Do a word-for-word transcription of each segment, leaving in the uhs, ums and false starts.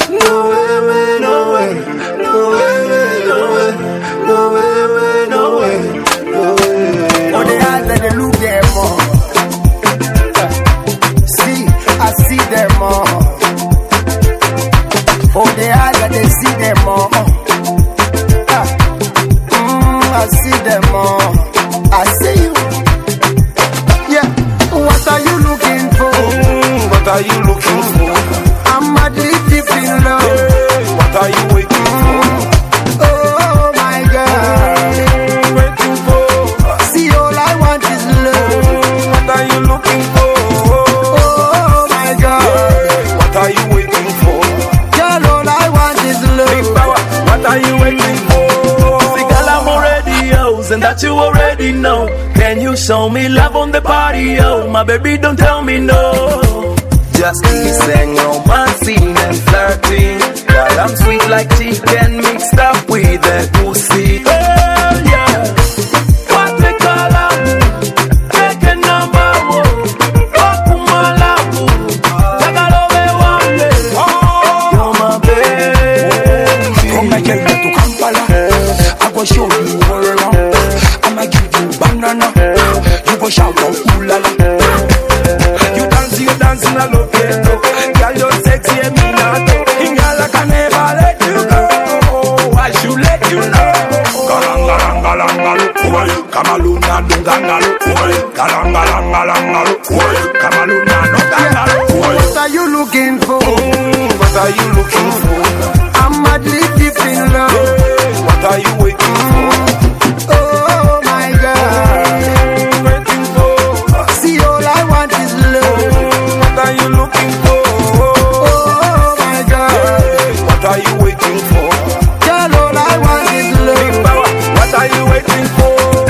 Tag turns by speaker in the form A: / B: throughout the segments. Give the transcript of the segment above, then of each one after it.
A: No way, way, no way. No way, way, no way. No way, way, no way. No way.
B: On the eyes that they look there more. See, I see them more. On the eyes that they see them more. Mm, I see them more. I see you. Yeah. What are you looking for?
A: Mm, what are you looking for?
B: I'm madly deep in love.
A: Hey, what are you waiting for?
B: Oh my God.
A: Mm, waiting for.
B: See, all I want is love.
A: Mm, what are you looking for?
B: Oh my God.
A: Hey, what are you waiting for?
B: Girl, all I want is
A: Big
B: love.
A: power, what are you waiting for?
C: See, girl, I'm already yours, and that you already know. Can you show me love on the party, yo? My baby, don't tell me no. Just kissing, romancing and flirting. Girl, I'm sweet like chicken mixed up with a pussy. Hell yeah. What we call out? Take a number one. Okumalabu. Tagalove wale. You're my baby.
D: From Nigeria to Kampala, I go show you all around. I'ma give you banana. You go shout out ooh la la.
A: You dance, you dancing a look it. Girl, you're sexy and me not. Ingala can never let you go. I should let you know.
D: Galangalangalangalu, uwayu kamaluna dungangalu, uwayu galangalangalangalu, uwayu kamaluna dungangalu, uwayu.
B: What are you looking for?
A: Mm, what are you looking for?
B: I'm madly deep in love.
A: Hey, what are you waiting for?
B: Oh my God.
A: Mm, waiting for.
B: See, all I want is love.
A: Mm, what are you looking for?
B: Oh my God.
A: Hey, what are you waiting for?
B: Girl, all I want is
A: Big
B: love.
A: power, what are you waiting for?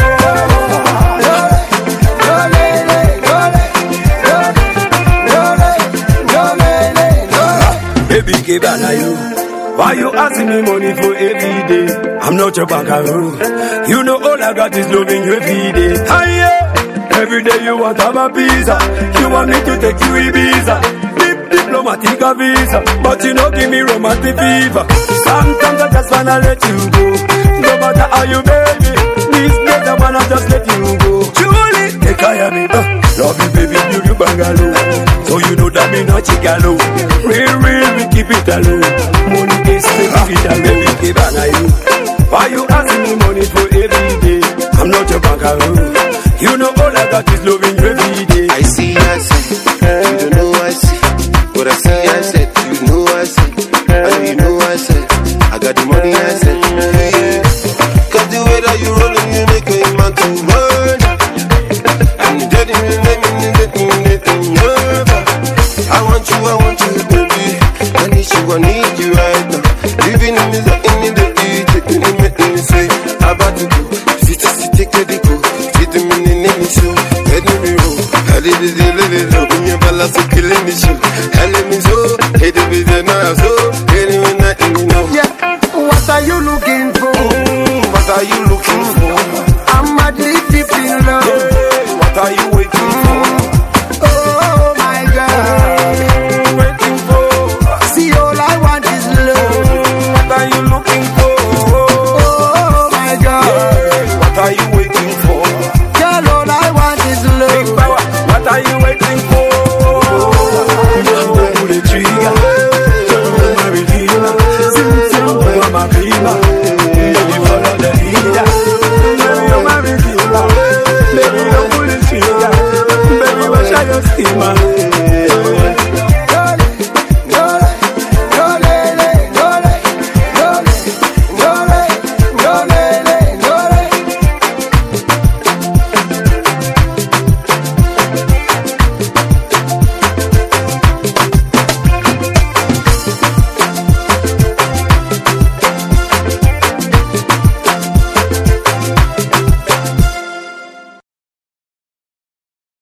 C: Baby, give na you. Why you asking me money for every day? I'm not your buckaroo. You know all I got is loving you every day. Hiya! Every day you want to have a pizza. You want me to take you Ibiza. Dip diplomatic a visa. But you know give me romantic fever. Sometimes I just wanna let you go. No matter how you baby. These days I wanna just let you go. Julie, take care of me. Uh, love you baby, you you bangalow. So you know that me not chicalo. Real, real, we keep it alone. Money is keep it alone. Baby, give on you. Why you asking me money for every day? I'm not your bankaroo. You know all I got is loving you every day.
E: I see, I see, you don't know I see. What I see, I said, you know I see. I know you know I said, I got the money, I said, yeah. Cause the way that you rolling, you make a man to run. And you didn't even let me, let me, let me over. I want you, I want you, baby. I need you, I need you right now. Living in this, in the day, taking it, making me say, how about to go? Sit, sit, take the go. Sit, me, me, me, so, let me roll. I did it, let it roll. Me, balance, killing me, so. I let me so, hey, the